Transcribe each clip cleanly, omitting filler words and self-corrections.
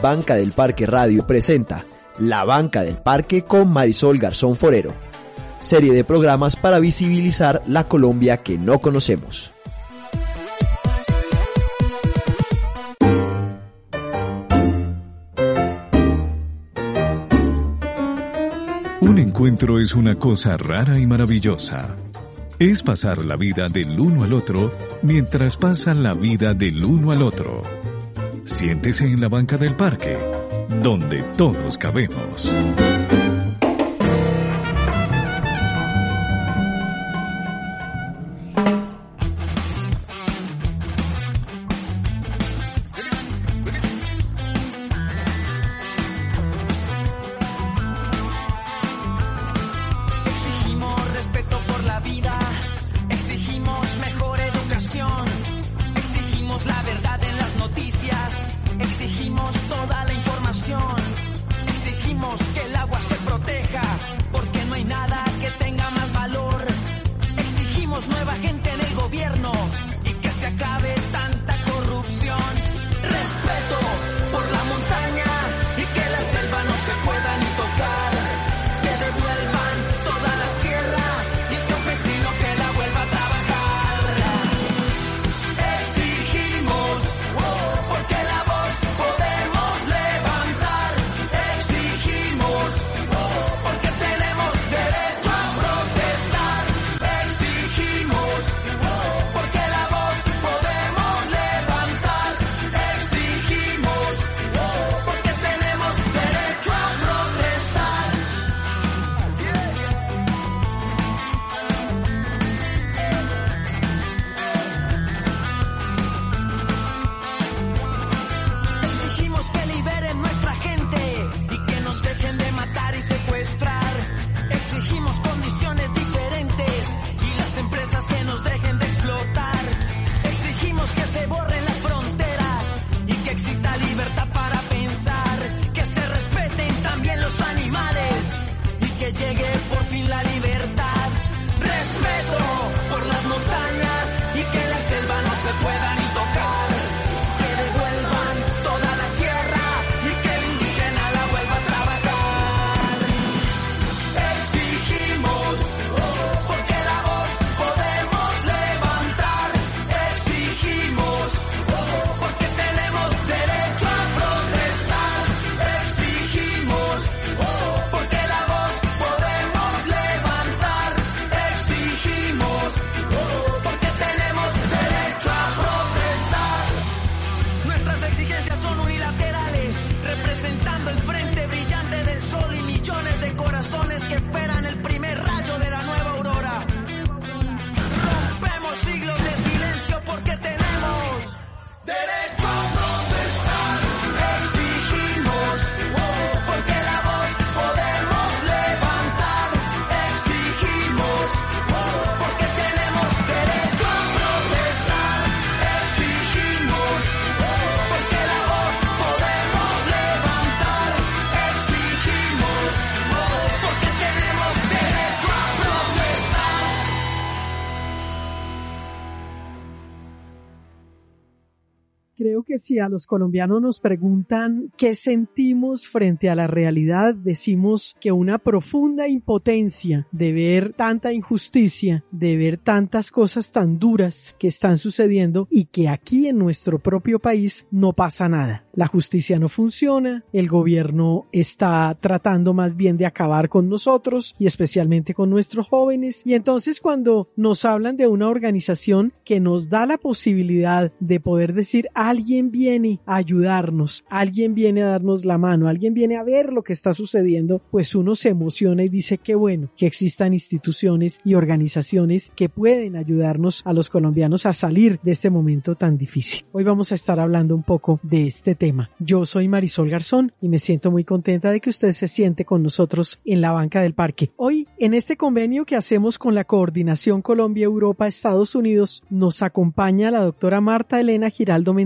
Banca del Parque Radio presenta La Banca del Parque con Marisol Garzón Forero, serie de programas para visibilizar la Colombia que no conocemos. Un encuentro es una cosa rara y maravillosa. Es pasar la vida del uno al otro mientras pasan la vida del uno al otro. Siéntese en la banca del parque, donde todos cabemos. Creo que si a los colombianos nos preguntan qué sentimos frente a la realidad, decimos que una profunda impotencia de ver tanta injusticia, de ver tantas cosas tan duras que están sucediendo y que aquí en nuestro propio país no pasa nada. La justicia no funciona, el gobierno está tratando más bien de acabar con nosotros y especialmente con nuestros jóvenes. Y entonces cuando nos hablan de una organización que nos da la posibilidad de poder decir alguien viene a ayudarnos, alguien viene a darnos la mano, alguien viene a ver lo que está sucediendo, pues uno se emociona y dice qué bueno que existan instituciones y organizaciones que pueden ayudarnos a los colombianos a salir de este momento tan difícil. Hoy vamos a estar hablando un poco de este tema. Yo soy Marisol Garzón y me siento muy contenta de que usted se siente con nosotros en la banca del parque. Hoy, en este convenio que hacemos con la Coordinación Colombia-Europa-Estados Unidos, nos acompaña la doctora Marta Elena Giraldo Mendoza.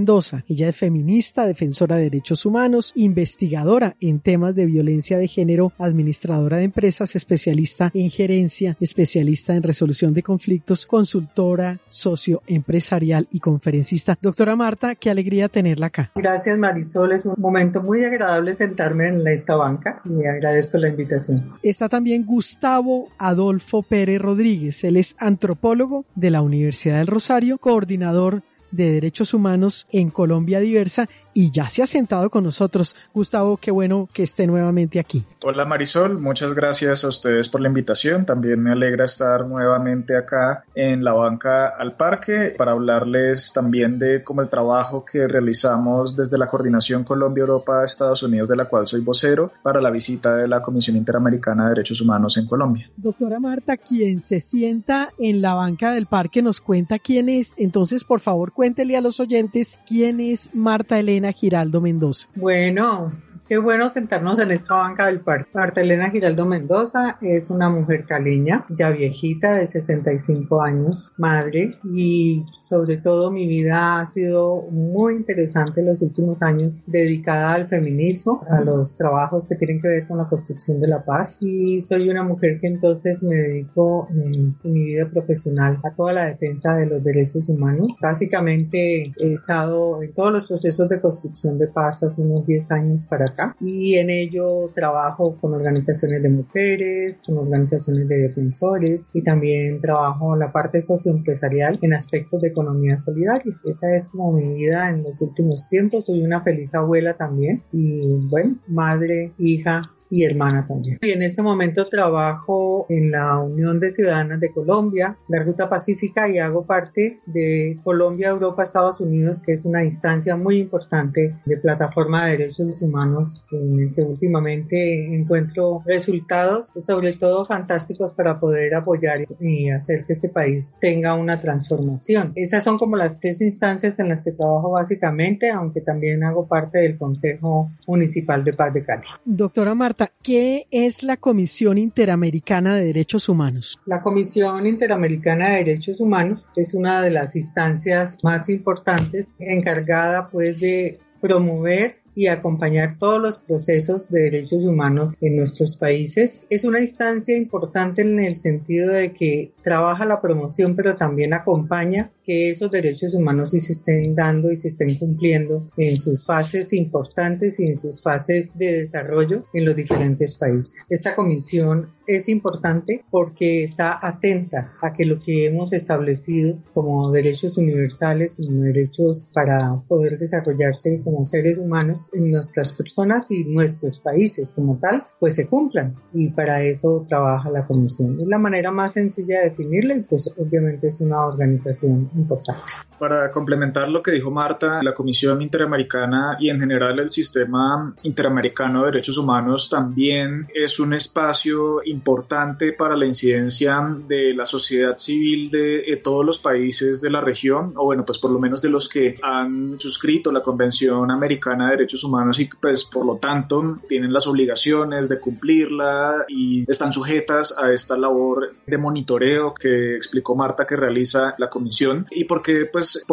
Mendoza. Ella es feminista, defensora de derechos humanos, investigadora en temas de violencia de género, administradora de empresas, especialista en gerencia, especialista en resolución de conflictos, consultora socioempresarial y conferencista. Doctora Marta, qué alegría tenerla acá. Gracias, Marisol. Es un momento muy agradable sentarme en esta banca y agradezco la invitación. Está también Gustavo Adolfo Pérez Rodríguez. Él es antropólogo de la Universidad del Rosario, coordinador de Derechos Humanos en Colombia Diversa y ya se ha sentado con nosotros. Gustavo, qué bueno que esté nuevamente aquí. Hola Marisol, muchas gracias a ustedes por la invitación. También me alegra estar nuevamente acá en la banca al parque para hablarles también de como el trabajo que realizamos desde la Coordinación Colombia-Europa-Estados Unidos, de la cual soy vocero, para la visita de la Comisión Interamericana de Derechos Humanos en Colombia. Doctora Marta, quien se sienta en la banca del parque nos cuenta quién es. Entonces, por favor, cuéntele a los oyentes quién es Marta Elena Giraldo Mendoza. Bueno, qué bueno sentarnos en esta banca del parque. Marta Elena Giraldo Mendoza es una mujer caleña, ya viejita, de 65 años, madre, y sobre todo mi vida ha sido muy interesante en los últimos años, dedicada al feminismo, a los trabajos que tienen que ver con la construcción de la paz, y soy una mujer que entonces me dedico en mi vida profesional a toda la defensa de los derechos humanos. Básicamente he estado en todos los procesos de construcción de paz hace unos 10 años para acá, y en ello trabajo con organizaciones de mujeres, con organizaciones de defensores, y también trabajo en la parte socioempresarial en aspectos de economía solidaria. Esa es como mi vida en los últimos tiempos. Soy una feliz abuela también y bueno, madre, hija y hermana también. Y en este momento trabajo en la Unión de Ciudadanas de Colombia, la Ruta Pacífica, y hago parte de Colombia, Europa, Estados Unidos, que es una instancia muy importante de plataforma de derechos humanos en el que últimamente encuentro resultados, sobre todo fantásticos, para poder apoyar y hacer que este país tenga una transformación. Esas son como las 3 instancias en las que trabajo básicamente, aunque también hago parte del Consejo Municipal de Paz de Cali. Doctora Marta, ¿qué es la Comisión Interamericana de Derechos Humanos? La Comisión Interamericana de Derechos Humanos es una de las instancias más importantes, encargada pues de promover y acompañar todos los procesos de derechos humanos en nuestros países. Es una instancia importante en el sentido de que trabaja la promoción, pero también acompaña que esos derechos humanos sí se estén dando y se estén cumpliendo en sus fases importantes y en sus fases de desarrollo en los diferentes países. Esta comisión es importante porque está atenta a que lo que hemos establecido como derechos universales, como derechos para poder desarrollarse como seres humanos en nuestras personas y nuestros países como tal, pues se cumplan, y para eso trabaja la comisión. Es la manera más sencilla de definirla y pues obviamente es una organización importante. Para complementar lo que dijo Marta, la Comisión Interamericana y en general el Sistema Interamericano de Derechos Humanos también es un espacio importante para la incidencia de la sociedad civil de todos los países de la región, o bueno, pues por lo menos de los que han suscrito la Convención Americana de Derechos Humanos y pues por lo tanto tienen las obligaciones de cumplirla y están sujetas a esta labor de monitoreo que explicó Marta que realiza la Comisión. ¿Y por qué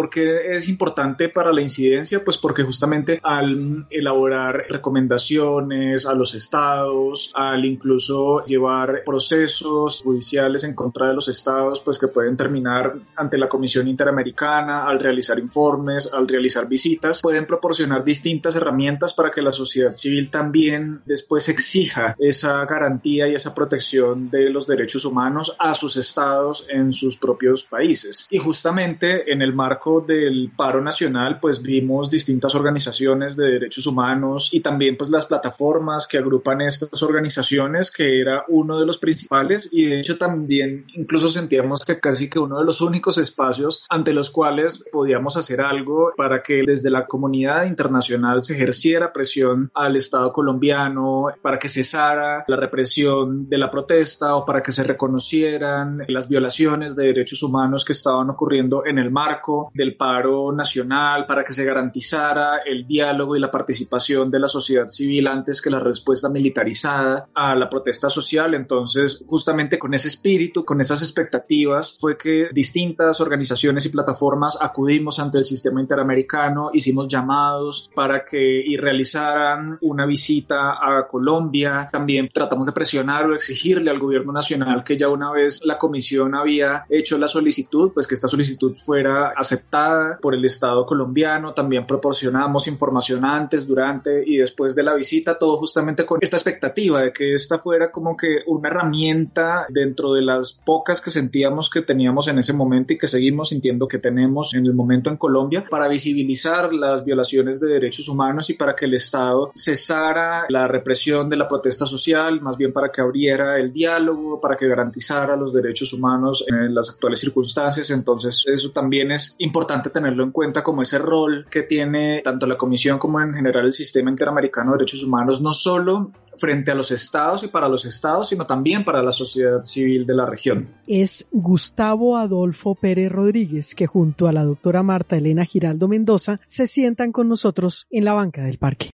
es importante para la incidencia? Pues porque justamente al elaborar recomendaciones a los estados, al incluso llevar procesos judiciales en contra de los estados, pues que pueden terminar ante la Comisión Interamericana, al realizar informes, al realizar visitas, pueden proporcionar distintas herramientas para que la sociedad civil también después exija esa garantía y esa protección de los derechos humanos a sus estados en sus propios países. Y justamente en el marco del paro nacional pues vimos distintas organizaciones de derechos humanos y también pues las plataformas que agrupan estas organizaciones, que era uno de los principales, y de hecho también incluso sentíamos que casi que uno de los únicos espacios ante los cuales podíamos hacer algo para que desde la comunidad internacional se ejerciera presión al Estado colombiano para que cesara la represión de la protesta o para que se reconocieran las violaciones de derechos humanos que estaban ocurriendo en el marco del paro nacional, para que se garantizara el diálogo y la participación de la sociedad civil antes que la respuesta militarizada a la protesta social. social. Entonces, justamente con ese espíritu, con esas expectativas, fue que distintas organizaciones y plataformas acudimos ante el sistema interamericano, hicimos llamados para que realizaran una visita a Colombia. También tratamos de presionar o exigirle al gobierno nacional que ya una vez la comisión había hecho la solicitud, pues que esta solicitud fuera aceptada por el Estado colombiano. También proporcionamos información antes, durante y después de la visita, todo justamente con esta expectativa de que esta fuera como que una herramienta dentro de las pocas que sentíamos que teníamos en ese momento y que seguimos sintiendo que tenemos en el momento en Colombia, para visibilizar las violaciones de derechos humanos y para que el Estado cesara la represión de la protesta social, más bien para que abriera el diálogo, para que garantizara los derechos humanos en las actuales circunstancias. Entonces eso también es importante tenerlo en cuenta como ese rol que tiene tanto la Comisión como en general el sistema interamericano de derechos humanos, no solo frente a los estados y para los estados, sino también para la sociedad civil de la región. Es Gustavo Adolfo Pérez Rodríguez, que junto a la doctora Marta Elena Giraldo Mendoza se sientan con nosotros en la banca del parque.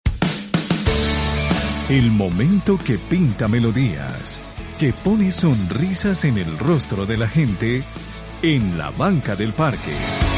El momento que pinta melodías, que pone sonrisas en el rostro de la gente en la banca del parque.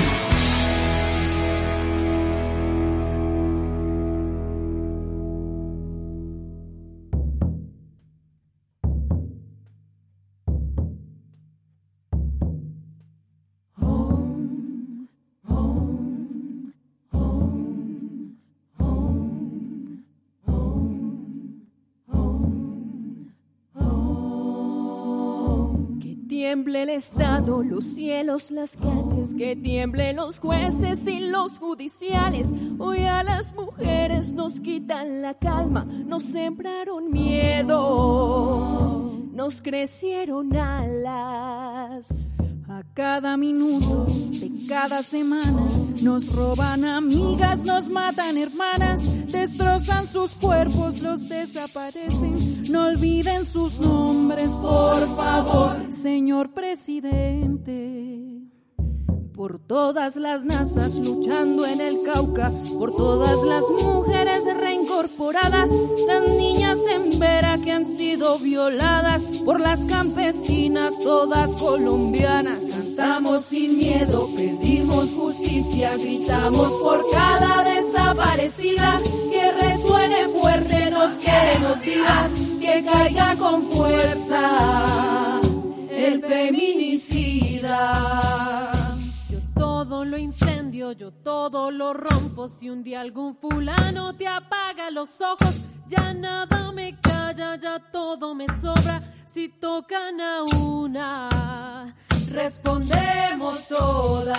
tiemble el Estado, los cielos, las calles, que tiemblen los jueces y los judiciales. Hoy a las mujeres nos quitan la calma, nos sembraron miedo, nos crecieron alas. A cada minuto de cada semana nos roban amigas, nos matan hermanas, destrozan sus cuerpos, los desaparecen. No olviden sus nombres, por favor, señor presidente. Por todas las nazas luchando en el Cauca, por todas las mujeres reincorporadas, las niñas en Vera que han sido violadas, por las campesinas todas colombianas. Cantamos sin miedo, pedimos justicia, gritamos por cada desaparecida, que resuene fuerte, nos queremos vivas, que caiga con fuerza el feminicida. Todo lo incendio, yo todo lo rompo. Si un día algún fulano te apaga los ojos, ya nada me calla, ya todo me sobra. Si tocan a una, respondemos todas.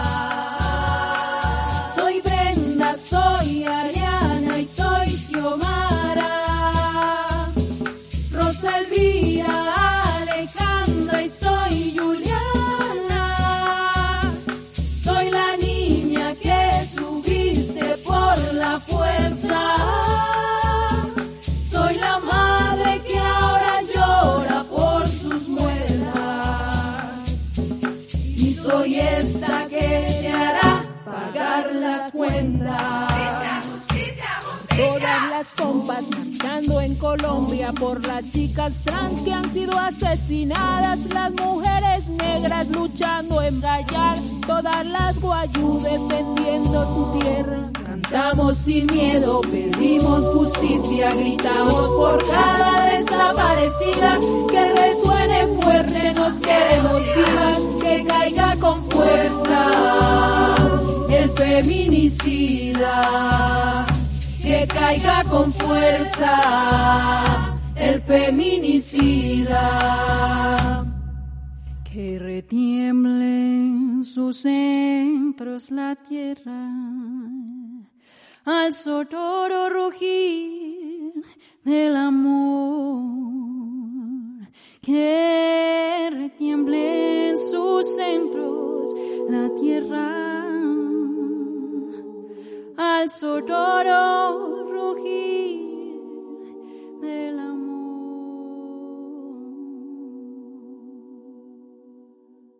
Soy Brenda, soy Ariana y soy Xiomara, Rosa Elvira, Alejandra y soy Juliana. La fuerza, soy la madre que ahora llora por sus muelas, y soy esta que te hará pagar las cuentas. Todas las compas marchando en Colombia por las chicas trans que han sido asesinadas, las mujeres negras luchando en Gallar, todas las guayú defendiendo su tierra. Cantamos sin miedo, pedimos justicia, gritamos por cada desaparecida, que resuene fuerte, nos queremos vivas, que caiga con fuerza el feminicida. Que caiga con fuerza el feminicida. Que retiemble en sus centros la tierra, al sonoro rugir del amor. Que retiemble en sus centros la tierra, al sonoro rugir del amor.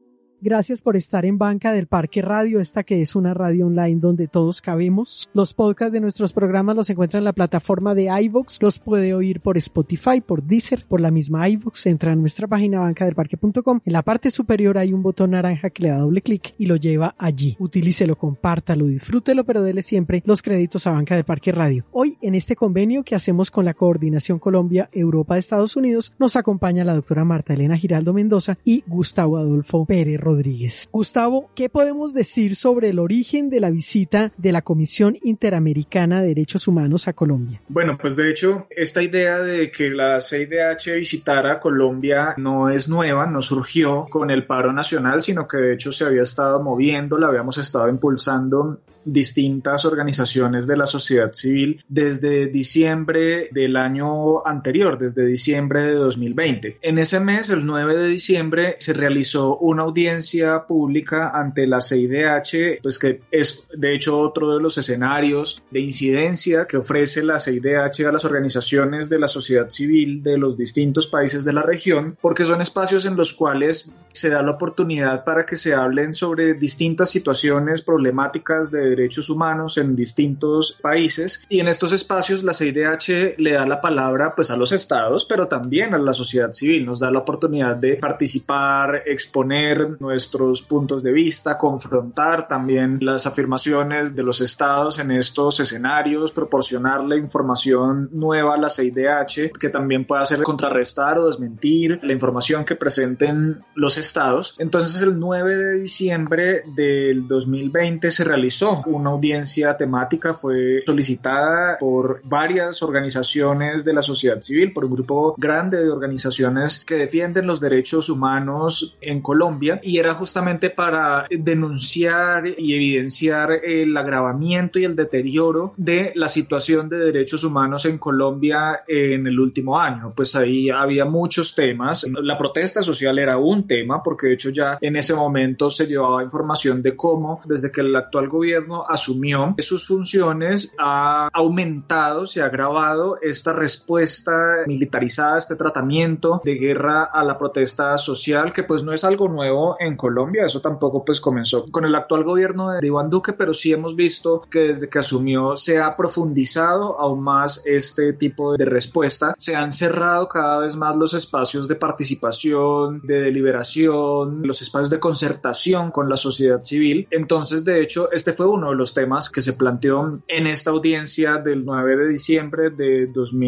Gracias por estar en Banca del Parque Radio, esta que es una radio online donde todos cabemos. Los podcasts de nuestros programas los encuentran en la plataforma de iVoox, los puede oír por Spotify, por Deezer, por la misma iVoox. Entra a nuestra página bancadelparque.com. En la parte superior hay un botón naranja que le da doble clic y lo lleva allí. Utilícelo, compártalo, disfrútelo, pero dele siempre los créditos a Banca del Parque Radio. Hoy, en este convenio que hacemos con la Coordinación Colombia-Europa de Estados Unidos, nos acompaña la doctora Marta Elena Giraldo Mendoza y Gustavo Adolfo Pérez Rodríguez. Gustavo, ¿qué podemos decir sobre el origen de la visita de la Comisión Interamericana de Derechos Humanos a Colombia? Bueno, pues de hecho, esta idea de que la CIDH visitara Colombia no es nueva, no surgió con el paro nacional, sino que de hecho se había estado moviendo, la habíamos estado impulsando distintas organizaciones de la sociedad civil desde diciembre del año anterior, desde diciembre de 2020. En ese mes, el 9 de diciembre, se realizó una audiencia pública ante la CIDH, pues que es de hecho otro de los escenarios de incidencia que ofrece la CIDH a las organizaciones de la sociedad civil de los distintos países de la región, porque son espacios en los cuales se da la oportunidad para que se hablen sobre distintas situaciones problemáticas de derechos humanos en distintos países, y en estos espacios la CIDH le da la palabra pues a los estados, pero también a la sociedad civil, nos da la oportunidad de participar, exponer nuestros puntos de vista, confrontar también las afirmaciones de los estados en estos escenarios, proporcionarle información nueva a la CIDH que también pueda hacer contrarrestar o desmentir la información que presenten los estados. Entonces el 9 de diciembre del 2020 se realizó una audiencia temática, fue solicitada por varias organizaciones de la sociedad civil, por un grupo grande de organizaciones que defienden los derechos humanos en Colombia, y era justamente para denunciar y evidenciar el agravamiento y el deterioro de la situación de derechos humanos en Colombia en el último año. Pues ahí había muchos temas. La protesta social era un tema, porque de hecho ya en ese momento se llevaba información de cómo, desde que el actual gobierno asumió sus funciones, ha aumentado, se ha agravado esta respuesta militarizada, este tratamiento de guerra a la protesta social, que pues no es algo nuevo en Colombia. Eso tampoco pues comenzó con el actual gobierno de Iván Duque, pero sí hemos visto que desde que asumió se ha profundizado aún más este tipo de respuesta. Se han cerrado cada vez más los espacios de participación, de deliberación, los espacios de concertación con la sociedad civil. Entonces, de hecho, este fue uno de los temas que se planteó en esta audiencia del 9 de diciembre de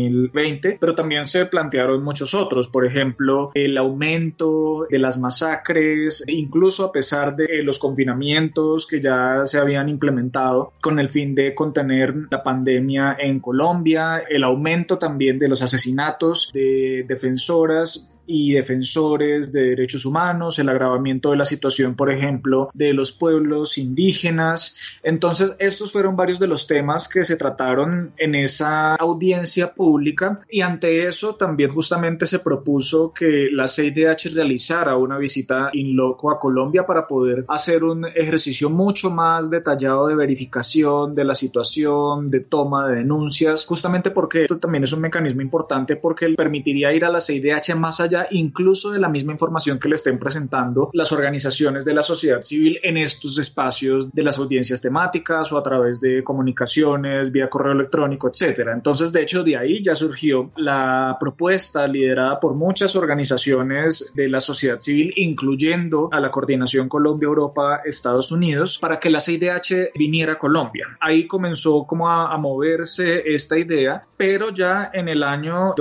2020, pero también se plantearon muchos otros, por ejemplo, el aumento de las masacres, incluso a pesar de los confinamientos que ya se habían implementado con el fin de contener la pandemia en Colombia, el aumento también de los asesinatos de defensoras y defensores de derechos humanos, el agravamiento de la situación, por ejemplo, de los pueblos indígenas. Entonces, estos fueron varios de los temas que se trataron en esa audiencia pública, y ante eso también justamente se propuso que la CIDH realizara una visita in loco a Colombia para poder hacer un ejercicio mucho más detallado de verificación de la situación, de toma de denuncias, justamente porque esto también es un mecanismo importante, porque permitiría ir a la CIDH más allá incluso de la misma información que le estén presentando las organizaciones de la sociedad civil en estos espacios de las audiencias temáticas o a través de comunicaciones, vía correo electrónico, etcétera. Entonces, de hecho, de ahí ya surgió la propuesta liderada por muchas organizaciones de la sociedad civil, incluyendo a la Coordinación Colombia-Europa-Estados Unidos, para que la CIDH viniera a Colombia. Ahí comenzó como a moverse esta idea, pero ya en el año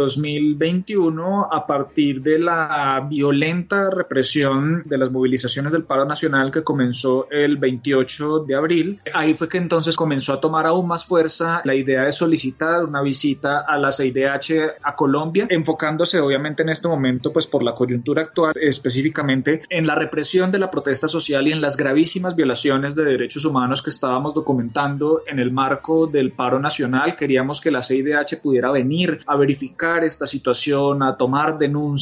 2021, a partir de la violenta represión de las movilizaciones del paro nacional que comenzó el 28 de abril, ahí fue que entonces comenzó a tomar aún más fuerza la idea de solicitar una visita a la CIDH a Colombia, enfocándose obviamente en este momento, pues por la coyuntura actual, específicamente en la represión de la protesta social y en las gravísimas violaciones de derechos humanos que estábamos documentando en el marco del paro nacional. Queríamos que la CIDH pudiera venir a verificar esta situación, a tomar denuncias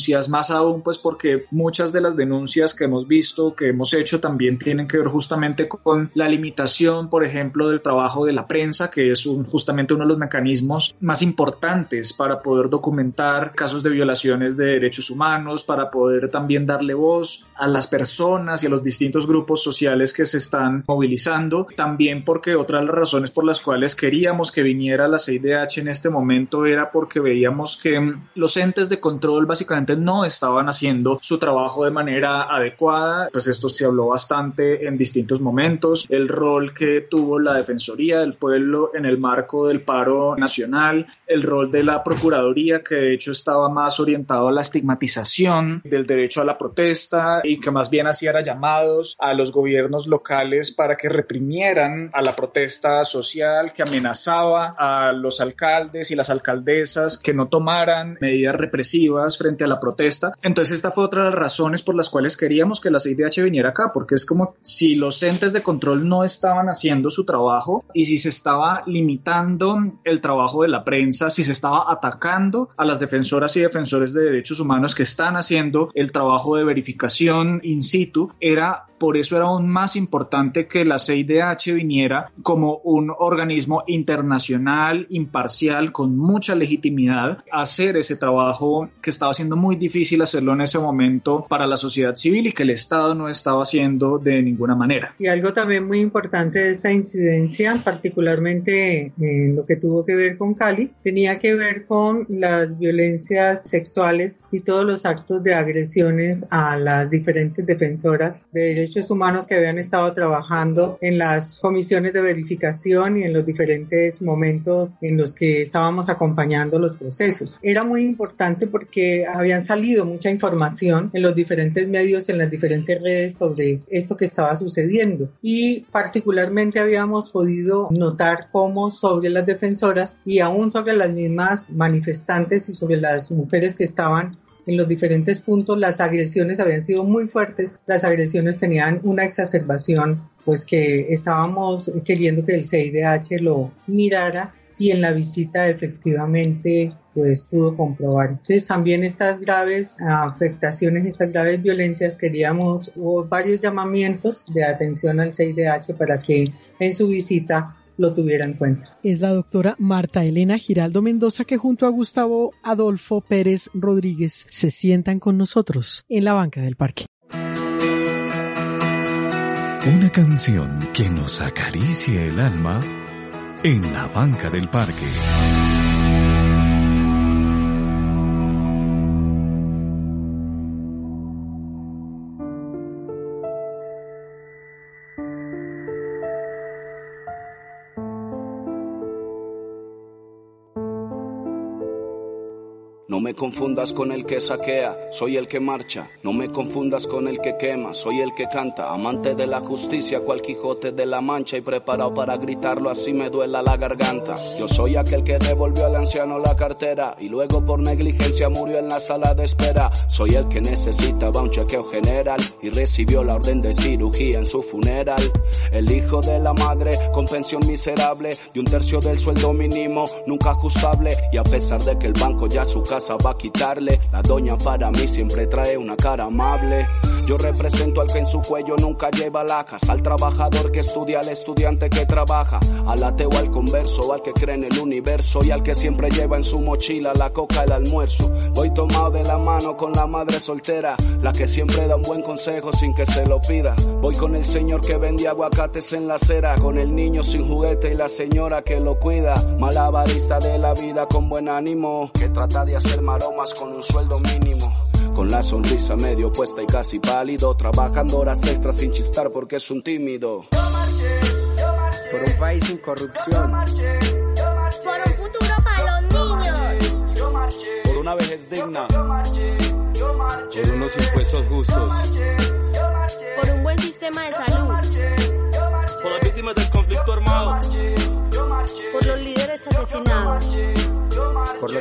denuncias, más aún pues porque muchas de las denuncias que hemos visto, que hemos hecho, también tienen que ver justamente con la limitación, por ejemplo, del trabajo de la prensa, que es justamente uno de los mecanismos más importantes para poder documentar casos de violaciones de derechos humanos, para poder también darle voz a las personas y a los distintos grupos sociales que se están movilizando. También porque otra de las razones por las cuales queríamos que viniera la CIDH en este momento era porque veíamos que los entes de control básicamente no estaban haciendo su trabajo de manera adecuada. Pues esto se habló bastante en distintos momentos. El rol que tuvo la Defensoría del Pueblo en el marco del paro nacional, el rol de la Procuraduría, que de hecho estaba más orientado a la estigmatización del derecho a la protesta y que más bien hacía llamados a los gobiernos locales para que reprimieran a la protesta social, que amenazaba a los alcaldes y las alcaldesas que no tomaran medidas represivas frente a la protesta. Entonces esta fue otra de las razones por las cuales queríamos que la CIDH viniera acá, porque es como si los entes de control no estaban haciendo su trabajo y si se estaba limitando el trabajo de la prensa, si se estaba atacando a las defensoras y defensores de derechos humanos que están haciendo el trabajo de verificación in situ, por eso era aún más importante que la CIDH viniera como un organismo internacional, imparcial, con mucha legitimidad, a hacer ese trabajo que estaba siendo muy difícil hacerlo en ese momento para la sociedad civil y que el Estado no estaba haciendo de ninguna manera. Y algo también muy importante de esta incidencia, particularmente en lo que tuvo que ver con Cali, tenía que ver con las violencias sexuales y todos los actos de agresiones a las diferentes defensoras de derechos humanos que habían estado trabajando en las comisiones de verificación y en los diferentes momentos en los que estábamos acompañando los procesos. Era muy importante porque habían salido mucha información en los diferentes medios, en las diferentes redes sobre esto que estaba sucediendo y particularmente habíamos podido notar cómo sobre las defensoras y aún sobre las mismas manifestantes y sobre las mujeres que estaban en los diferentes puntos, las agresiones habían sido muy fuertes, las agresiones tenían una exacerbación, pues que estábamos queriendo que el CIDH lo mirara y en la visita efectivamente pues pudo comprobar. Entonces también estas graves afectaciones, estas graves violencias hubo varios llamamientos de atención al CIDH para que en su visita lo tuviera en cuenta. Es la doctora Marta Elena Giraldo Mendoza que junto a Gustavo Adolfo Pérez Rodríguez se sientan con nosotros en la banca del parque. Una canción que nos acaricie el alma en la banca del parque. No me confundas con el que saquea, soy el que marcha. No me confundas con el que quema, soy el que canta. Amante de la justicia, cual Quijote de la Mancha, y preparado para gritarlo así me duela la garganta. Yo soy aquel que devolvió al anciano la cartera y luego por negligencia murió en la sala de espera. Soy el que necesitaba un chequeo general y recibió la orden de cirugía en su funeral. El hijo de la madre con pensión miserable de 1/3 del sueldo mínimo, nunca ajustable, y a pesar de que el banco ya su casa va a quitarle, la doña para mí siempre trae una cara amable. Yo represento al que en su cuello nunca lleva alhajas, al trabajador que estudia, al estudiante que trabaja, al ateo, al converso, al que cree en el universo y al que siempre lleva en su mochila la coca, el almuerzo. Voy tomado de la mano con la madre soltera, la que siempre da un buen consejo sin que se lo pida. Voy con el señor que vendía aguacates en la acera, con el niño sin juguete y la señora que lo cuida. Malabarista de la vida con buen ánimo, que trata de hacer maromas con un sueldo mínimo. Con la sonrisa medio puesta y casi pálido, trabajando horas extras sin chistar porque es un tímido. Yo marché, por un país sin corrupción. Por un futuro para los niños. Por una vejez digna. Por unos impuestos justos. Por un buen sistema de salud. Por las víctimas del conflicto armado. Por los líderes asesinados. Por los indígenas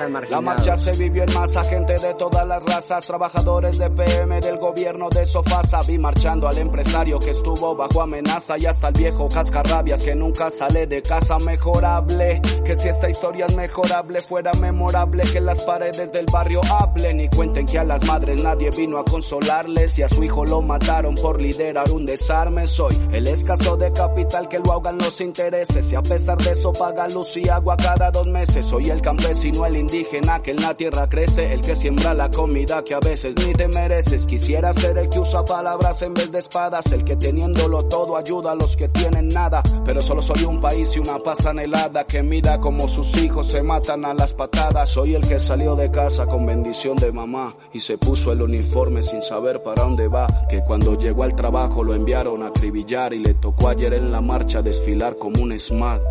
zonas marginadas. La marcha se vivió en masa, gente de todas las razas, trabajadores de PM, del gobierno de Sofasa. Vi marchando al empresario que estuvo bajo amenaza y hasta el viejo cascarrabias que nunca sale de casa. Mejorable, que si esta historia es mejorable, fuera memorable que las paredes del barrio hablen y cuenten que a las madres nadie vino a consolarles y a su hijo lo mataron por liderar un desarme. Soy el escaso de capital que lo ahogan los intereses y a pesar de eso paga luz y agua cada 2 meses. Soy el campesino, el indígena que en la tierra crece, el que siembra la comida que a veces ni te mereces. Quisiera ser el que usa palabras en vez de espadas, el que teniéndolo todo ayuda a los que tienen nada, pero solo soy un país y una paz anhelada que mira como sus hijos se matan a las patadas. Soy el que salió de casa con bendición de mamá y se puso el uniforme sin saber para dónde va, que cuando llegó al trabajo lo enviaron a acribillar y le tocó ayer en la marcha desfilar como un SMAT.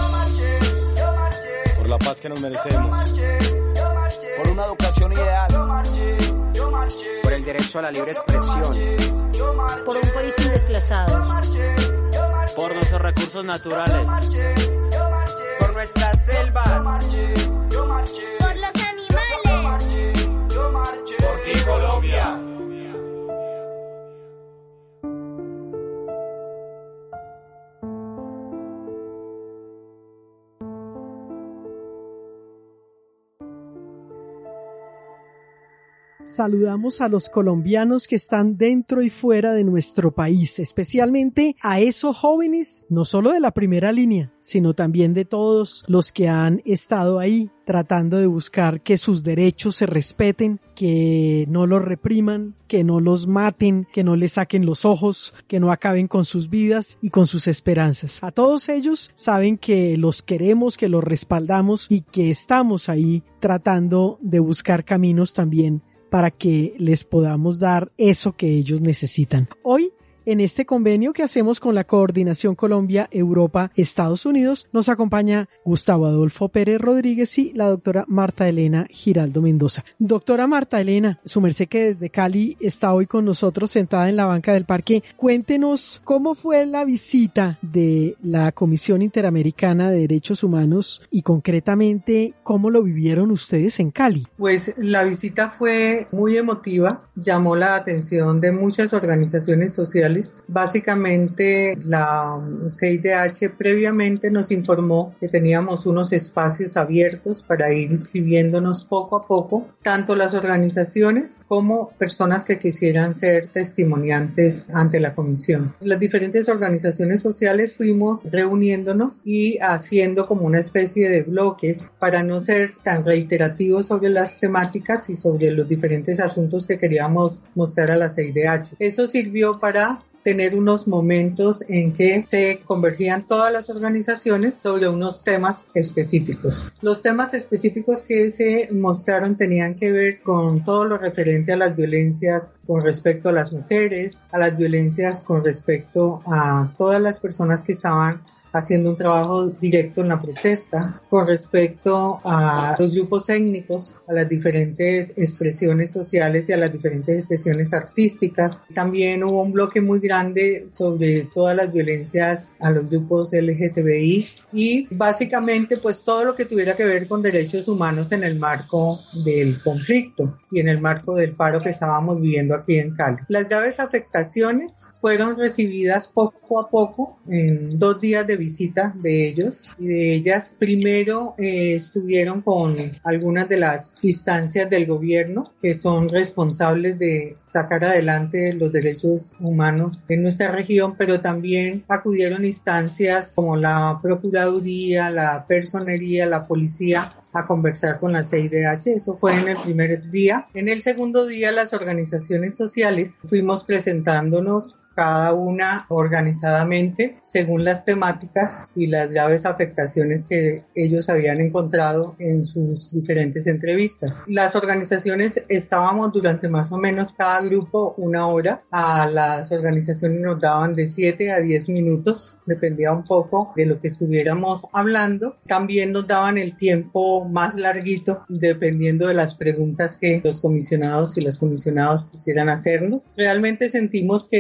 Por la paz que nos merecemos, por una educación ideal, por el derecho a la libre expresión, por un país sin desplazados, por nuestros recursos naturales, por nuestras selvas, por los animales, por ti Colombia. Saludamos a los colombianos que están dentro y fuera de nuestro país, especialmente a esos jóvenes, no solo de la primera línea, sino también de todos los que han estado ahí tratando de buscar que sus derechos se respeten, que no los repriman, que no los maten, que no les saquen los ojos, que no acaben con sus vidas y con sus esperanzas. A todos ellos saben que los queremos, que los respaldamos y que estamos ahí tratando de buscar caminos también para que les podamos dar eso que ellos necesitan. Hoy, en este convenio que hacemos con la Coordinación Colombia, Europa, Estados Unidos, nos acompaña Gustavo Adolfo Pérez Rodríguez y la doctora Marta Elena Giraldo Mendoza. Doctora Marta Elena, su merced que desde Cali está hoy con nosotros sentada en la banca del parque, cuéntenos cómo fue la visita de la Comisión Interamericana de Derechos Humanos y concretamente cómo lo vivieron ustedes en Cali. Pues la visita fue muy emotiva, llamó la atención de muchas organizaciones sociales. Básicamente la CIDH previamente nos informó que teníamos unos espacios abiertos para ir inscribiéndonos poco a poco, tanto las organizaciones como personas que quisieran ser testimoniantes ante la comisión. Las diferentes organizaciones sociales fuimos reuniéndonos y haciendo como una especie de bloques para no ser tan reiterativos sobre las temáticas y sobre los diferentes asuntos que queríamos mostrar a la CIDH. Eso sirvió para tener unos momentos en que se convergían todas las organizaciones sobre unos temas específicos. Los temas específicos que se mostraron tenían que ver con todo lo referente a las violencias con respecto a las mujeres, a las violencias con respecto a todas las personas que estaban haciendo un trabajo directo en la protesta, con respecto a los grupos étnicos, a las diferentes expresiones sociales y a las diferentes expresiones artísticas. También hubo un bloque muy grande sobre todas las violencias a los grupos LGTBI y básicamente pues todo lo que tuviera que ver con derechos humanos en el marco del conflicto y en el marco del paro que estábamos viviendo aquí en Cali. Las graves afectaciones fueron recibidas poco a poco en 2 días de visita de ellos y de ellas. Primero estuvieron con algunas de las instancias del gobierno que son responsables de sacar adelante los derechos humanos en nuestra región, pero también acudieron instancias como la Procuraduría, la Personería, la Policía a conversar con la CIDH. Eso fue en el primer día. En el segundo día, las organizaciones sociales fuimos presentándonos cada una organizadamente según las temáticas y las graves afectaciones que ellos habían encontrado en sus diferentes entrevistas. Las organizaciones estábamos durante más o menos cada grupo 1 hora. A las organizaciones nos daban de 7 a 10 minutos, dependía un poco de lo que estuviéramos hablando. También nos daban el tiempo más larguito dependiendo de las preguntas que los comisionados y las comisionadas quisieran hacernos. Realmente sentimos que había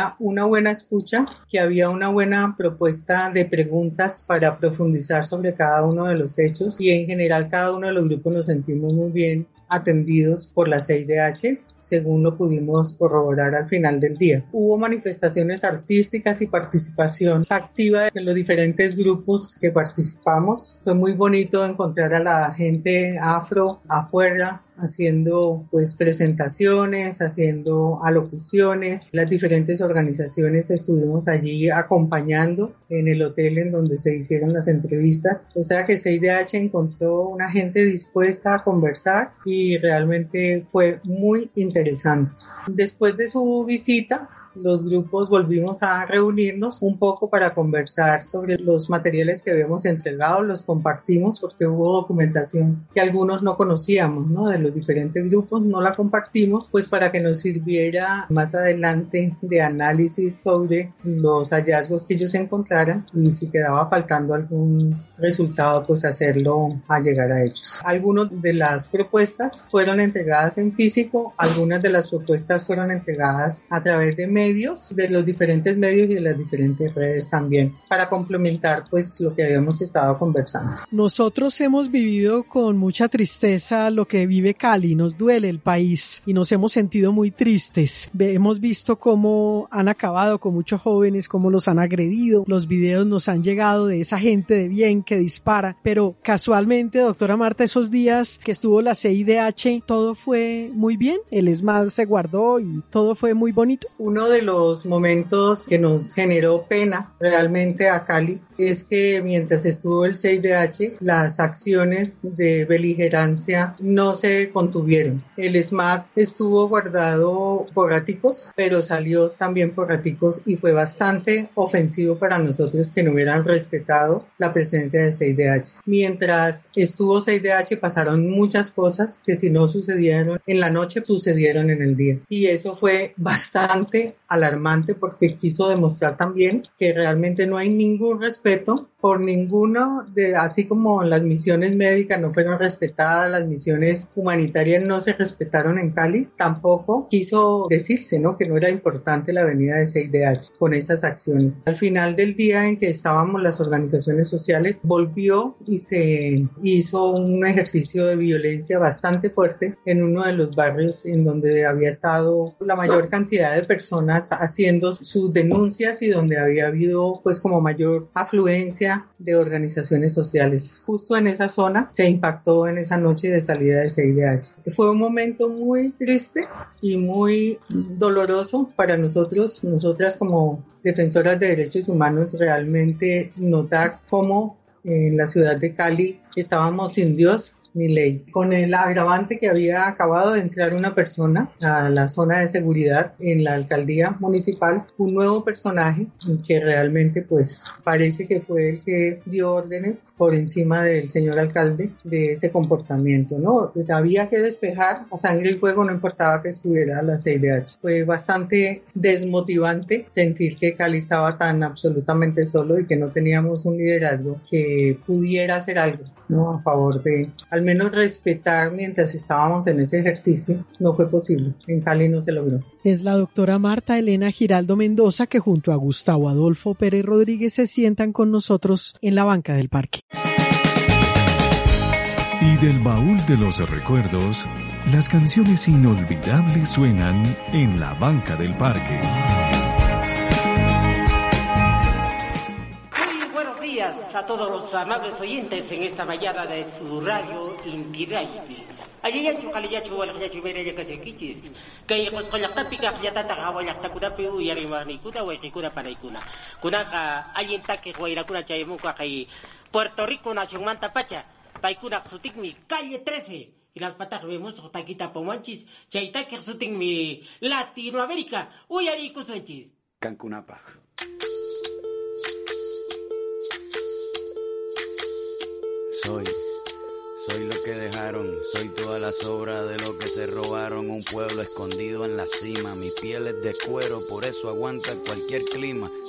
había una buena escucha, que había una buena propuesta de preguntas para profundizar sobre cada uno de los hechos y en general cada uno de los grupos nos sentimos muy bien atendidos por la CIDH, según lo pudimos corroborar al final del día. Hubo manifestaciones artísticas y participación activa en los diferentes grupos que participamos. Fue muy bonito encontrar a la gente afro afuera haciendo pues presentaciones, haciendo alocuciones. Las diferentes organizaciones estuvimos allí acompañando en el hotel en donde se hicieron las entrevistas. O sea que CIDH encontró una gente dispuesta a conversar y realmente fue muy interesante. Después de su visita, los grupos volvimos a reunirnos un poco para conversar sobre los materiales que habíamos entregado, los compartimos porque hubo documentación que algunos no conocíamos, ¿no? De los diferentes grupos, no la compartimos, pues para que nos sirviera más adelante de análisis sobre los hallazgos que ellos encontraran y si quedaba faltando algún resultado, pues hacerlo a llegar a ellos. Algunas de las propuestas fueron entregadas en físico, algunas de las propuestas fueron entregadas a través de medios, de los diferentes medios y de las diferentes redes también, para complementar pues lo que habíamos estado conversando. Nosotros hemos vivido con mucha tristeza lo que vive Cali, nos duele el país y nos hemos sentido muy tristes. Hemos visto cómo han acabado con muchos jóvenes, cómo los han agredido, los videos nos han llegado de esa gente de bien que dispara, pero casualmente, doctora Marta, esos días que estuvo la CIDH, todo fue muy bien, el ESMAD se guardó y todo fue muy bonito. Uno de los momentos que nos generó pena realmente a Cali es que mientras estuvo el CIDH, las acciones de beligerancia no se contuvieron. El ESMAD estuvo guardado por raticos, pero salió también por raticos y fue bastante ofensivo para nosotros que no hubieran respetado la presencia de CIDH. Mientras estuvo CIDH pasaron muchas cosas que si no sucedieron en la noche, sucedieron en el día. Y eso fue bastante alarmante porque quiso demostrar también que realmente no hay ningún respeto por ninguno de, así como las misiones médicas no fueron respetadas, las misiones humanitarias no se respetaron en Cali, tampoco quiso decirse, ¿no?, que no era importante la venida de CIDH con esas acciones. Al final del día en que estábamos las organizaciones sociales, volvió y se hizo un ejercicio de violencia bastante fuerte en uno de los barrios en donde había estado la mayor cantidad de personas haciendo sus denuncias y donde había habido pues como mayor afluencia de organizaciones sociales. Justo en esa zona se impactó en esa noche de salida de CIDH. Fue un momento muy triste y muy doloroso para nosotros, nosotras como defensoras de derechos humanos, realmente notar cómo en la ciudad de Cali estábamos sin Dios ni ley, con el agravante que había acabado de entrar una persona a la zona de seguridad en la alcaldía municipal, un nuevo personaje que realmente pues parece que fue el que dio órdenes por encima del señor alcalde de ese comportamiento, ¿no? Había que despejar a sangre y fuego, no importaba que estuviera la CIDH. Fue bastante desmotivante sentir que Cali estaba tan absolutamente solo y que no teníamos un liderazgo que pudiera hacer algo, ¿no?, a favor de al menos respetar mientras estábamos en ese ejercicio. No fue posible, en Cali no se logró. Es la doctora Marta Elena Giraldo Mendoza que junto a Gustavo Adolfo Pérez Rodríguez se sientan con nosotros en la banca del parque. Y del baúl de los recuerdos, las canciones inolvidables suenan en la banca del parque. A todos los amables oyentes en esta mañana de su radio Inti Radio. Allí ya chukaliyachu walakyachu mereya kasekichis. Kay qosqollaqtapiqa qillatata qhawallaqtakunapi uyariwarniykuna wayqikuna panaykuna. Kunaqa allintaki wayrakuna chaymunqa kay Puerto Rico nacionmanta pacha. Paykuna sutikmi calle 13. Y las patas vemos taquita pomanchis. Chaytaki sutikmi Latinoamérica. Uyarikusunchis. Cancunapa. Soy lo que dejaron, soy toda la sobra de lo que se robaron, un pueblo escondido en la cima, mi piel es de cuero, por eso aguanta cualquier clima,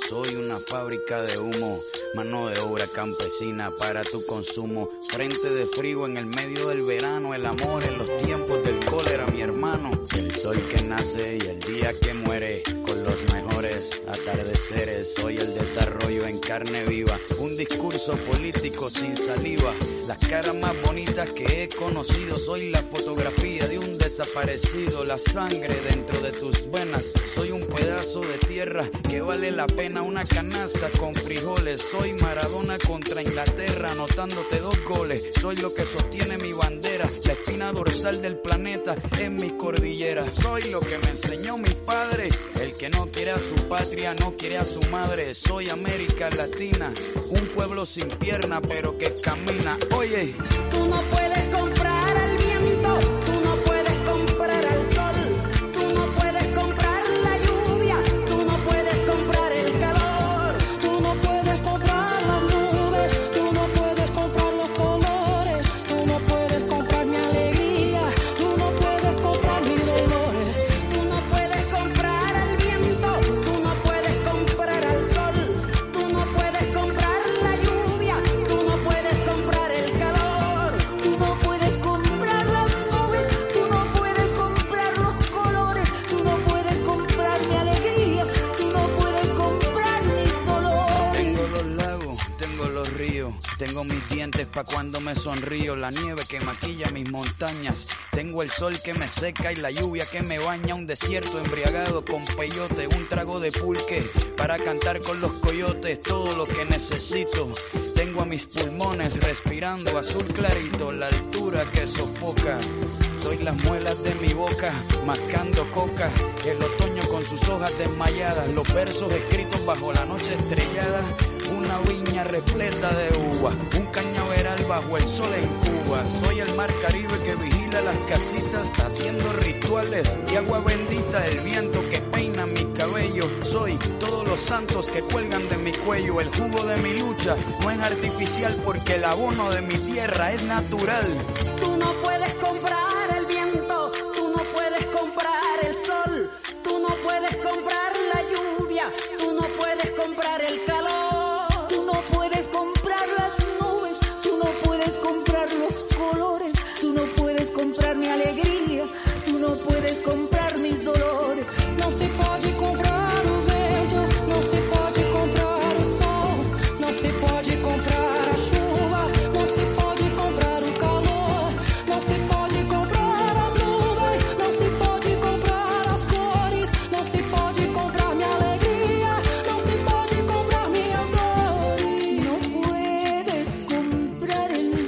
Soy una fábrica de humo, mano de obra campesina para tu consumo. Frente de frío en el medio del verano, el amor en los tiempos del cólera, mi hermano. El sol que nace y el día que muere, con los mejores atardeceres. Soy el desarrollo en carne viva, un discurso político sin saliva. Las caras más bonitas que he conocido, soy la fotografía de un desaparecido. La sangre dentro de tus venas, soy un pedazo de tierra que vale la pena una canasta con frijoles. Soy Maradona contra Inglaterra, anotándote 2 goles. Soy lo que sostiene mi bandera, la espina dorsal del planeta en mis cordilleras. Soy lo que me enseñó mi padre, el que no quiere a su patria, no quiere a su madre. Soy América Latina, un pueblo sin pierna pero que camina. Oye, tú no puedes comprar al viento, tú no puedes comprar al sol, tú no puedes comprar la lluvia, tú no puedes comprar el calor, tú no puedes comprar las nubes, tú no puedes comprar los colores, tú no puedes comprar mi alegría, tú no puedes comprar mis dolores, tú no puedes comprar al viento, tú no puedes comprar al sol, tú no puedes comprar la lluvia, tú no puedes comprar el calor, tú no puedes comprar las nubes, tú no puedes comprar los colores, tú no puedes comprar mi alegría, tú no puedes comprar mis dolores. tengo los lagos, tengo los ríos, tengo mis dientes pa' cuando me sonrío, la nieve que maquilla mis montañas, tengo el sol que me seca y la lluvia que me baña, un desierto embriagado con peyote, un trago de pulque para cantar con los coyotes, todo lo que necesito. Tengo a mis pulmones respirando azul clarito, la altura que sofoca. Soy las muelas de mi boca, mascando coca, el otoño con sus hojas desmayadas, los versos escritos bajo la noche estrellada, una viña repleta de uva, un cañaveral bajo el sol en Cuba. Soy el mar Caribe que vigila las casitas, haciendo rituales de agua bendita, el viento que peina mi cabello. Soy todos los santos que cuelgan de mi cuello, el jugo de mi lucha no es artificial porque el abono de mi tierra es natural. Tú no puedes comprar el viento, tú no puedes comprar el sol, tú no puedes comprar la lluvia, tú no puedes comprar el calor, tú no puedes comprar las nubes, tú no puedes comprar los colores, tú no puedes comprar mi alegría, tú no puedes comprar mis dolores. Não se pode comprar o vento, não se pode comprar o sol, não se pode comprar a chuva, não se pode comprar o calor, não se pode comprar as nuvens, não se pode comprar as cores, não se pode comprar minha alegria, não se pode comprar minhas dores. Não puedes comprar el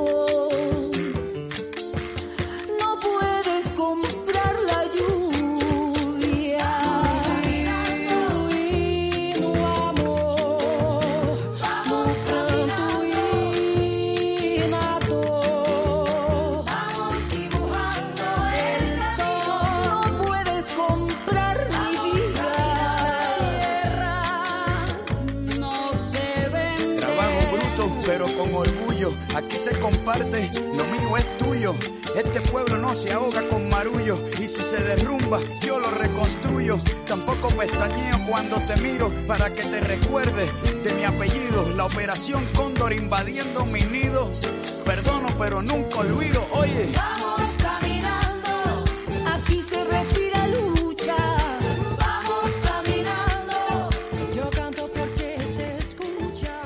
sol, no puedes comprar la lluvia. Y no amor, vamos canto y nado, vamos dibujando el sol. No puedes comprar mi vida, no se vende. Trabajo bruto pero con orgullo, aquí se comparte, lo mío es tuyo. Este pueblo no se ahoga con marullo, y si se derrumba yo lo reconstruyo. Tampoco pestañeo cuando te miro para que te recuerde de mi apellido. La operación Cóndor invadiendo mi nido, perdono pero nunca olvido. Oye, Vamos caminando, aquí se respira lucha. Vamos caminando, yo canto porque se escucha.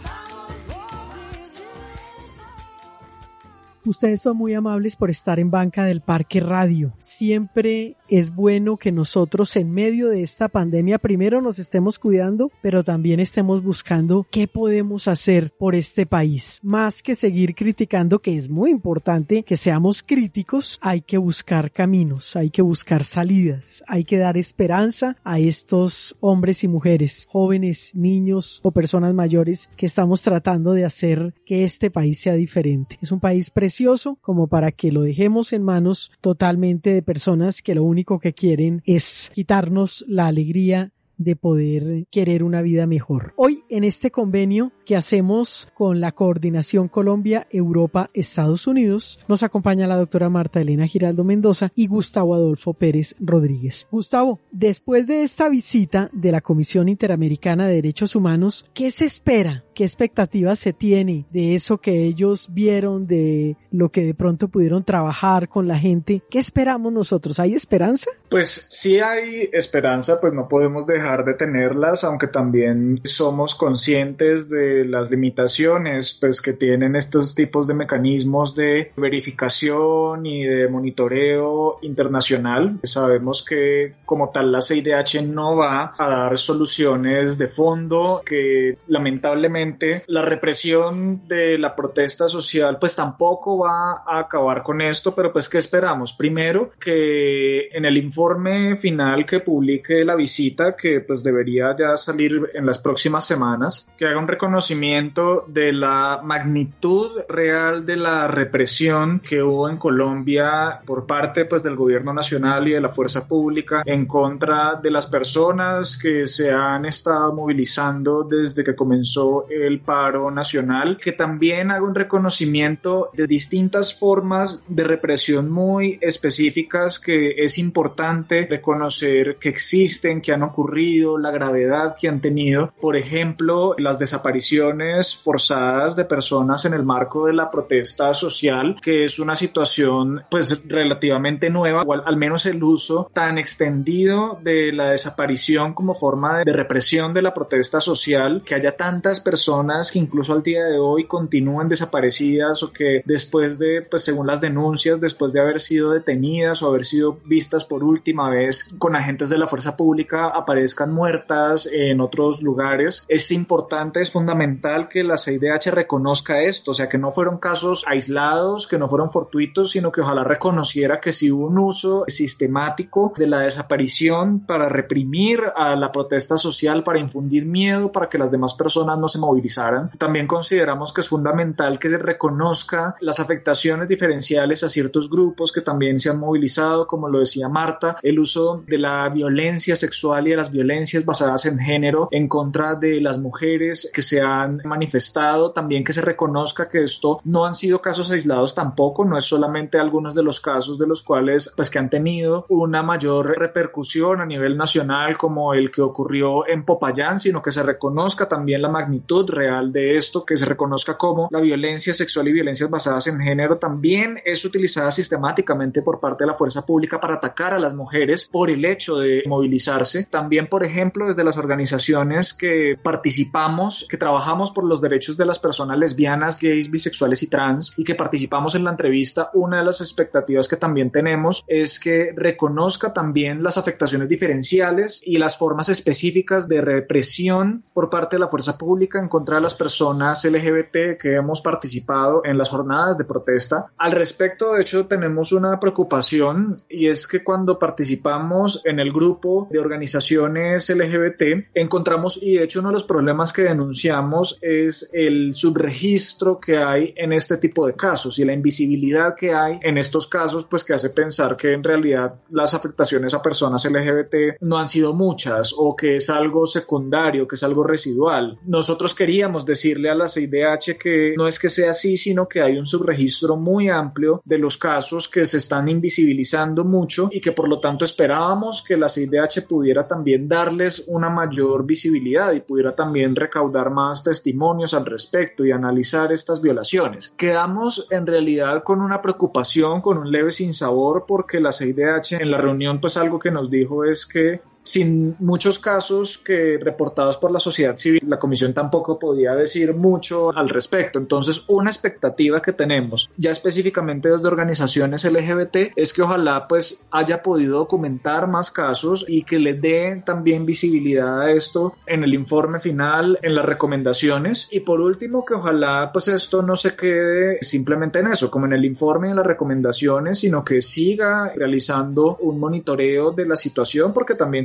Ustedes son muy amables por estar en Banca del Parque Radio. Siempre es bueno que nosotros en medio de esta pandemia primero nos estemos cuidando, pero también estemos buscando qué podemos hacer por este país. Más que seguir criticando, que es muy importante que seamos críticos, hay que buscar caminos, hay que buscar salidas, hay que dar esperanza a estos hombres y mujeres, jóvenes, niños o personas mayores que estamos tratando de hacer que este país sea diferente. Es un país precioso como para que lo dejemos en manos totalmente de personas que lo único que quieren es quitarnos la alegría de poder querer una vida mejor. Hoy, en este convenio que hacemos con la Coordinación Colombia, Europa, Estados Unidos, nos acompaña la doctora Marta Elena Giraldo Mendoza y Gustavo Adolfo Pérez Rodríguez. Gustavo, después de esta visita de la Comisión Interamericana de Derechos Humanos, ¿qué se espera? ¿Qué expectativas se tiene de eso que ellos vieron, de lo que de pronto pudieron trabajar con la gente? ¿Qué esperamos nosotros? ¿Hay esperanza? Pues sí hay esperanza, pues no podemos dejar de tenerlas, aunque también somos conscientes de las limitaciones pues que tienen estos tipos de mecanismos de verificación y de monitoreo internacional. Sabemos que como tal la CIDH no va a dar soluciones de fondo, que lamentablemente la represión de la protesta social pues tampoco va a acabar con esto, pero pues ¿qué esperamos? Primero, que en el informe final que publique la visita, que pues debería ya salir en las próximas semanas, que haga un reconocimiento de la magnitud real de la represión que hubo en Colombia por parte pues del gobierno nacional y de la fuerza pública en contra de las personas que se han estado movilizando desde que comenzó el paro nacional, que también haga un reconocimiento de distintas formas de represión muy específicas que es importante reconocer que existen, que han ocurrido, la gravedad que han tenido. Por ejemplo, las desapariciones forzadas de personas en el marco de la protesta social, que es una situación pues relativamente nueva, o al menos el uso tan extendido de la desaparición como forma de represión de la protesta social, que haya tantas personas que incluso al día de hoy continúan desaparecidas o que después de, pues según las denuncias, después de haber sido detenidas o haber sido vistas por última vez con agentes de la fuerza pública, aparezcan muertas en otros lugares. Es importante, es fundamental que la CIDH reconozca esto, o sea, que no fueron casos aislados, que no fueron fortuitos, sino que ojalá reconociera que sí hubo un uso sistemático de la desaparición para reprimir a la protesta social, para infundir miedo, para que las demás personas no se movilizaran. También consideramos que es fundamental que se reconozca las afectaciones diferenciales a ciertos grupos que también se han movilizado, como lo decía Marta, el uso de la violencia sexual y de las violencias basadas en género en contra de las mujeres que se han manifestado. También que se reconozca que esto no han sido casos aislados tampoco, no es solamente algunos de los casos de los cuales pues que han tenido una mayor repercusión a nivel nacional, como el que ocurrió en Popayán, sino que se reconozca también la magnitud real de esto, que se reconozca como la violencia sexual y violencias basadas en género también es utilizada sistemáticamente por parte de la fuerza pública para atacar a las mujeres por el hecho de movilizarse. También, por ejemplo, desde las organizaciones que participamos, que trabajamos por los derechos de las personas lesbianas, gays, bisexuales y trans, y que participamos en la entrevista, una de las expectativas que también tenemos es que reconozca también las afectaciones diferenciales y las formas específicas de represión por parte de la fuerza pública en contra de las personas LGBT que hemos participado en las jornadas de protesta. Al respecto, de hecho, tenemos una preocupación, y es que cuando participamos en el grupo de organizaciones LGBT encontramos, y de hecho uno de los problemas que denunciamos es el subregistro que hay en este tipo de casos y la invisibilidad que hay en estos casos, pues que hace pensar que en realidad las afectaciones a personas LGBT no han sido muchas, o que es algo secundario, que es algo residual. Nosotros queríamos decirle a la CIDH que no es que sea así, sino que hay un subregistro muy amplio de los casos que se están invisibilizando mucho, y que por lo tanto esperábamos que la CIDH pudiera también darles una mayor visibilidad y pudiera también recaudar más testimonios al respecto y analizar estas violaciones. Quedamos en realidad con una preocupación, con un leve sinsabor, porque la CIDH en la reunión pues algo que nos dijo es que sin muchos casos que reportados por la sociedad civil, la comisión tampoco podía decir mucho al respecto. Entonces, una expectativa que tenemos ya específicamente desde organizaciones LGBT es que ojalá pues haya podido documentar más casos y que le dé también visibilidad a esto en el informe final, en las recomendaciones. Y por último, que ojalá pues esto no se quede simplemente en eso, como en el informe y en las recomendaciones, sino que siga realizando un monitoreo de la situación, porque también,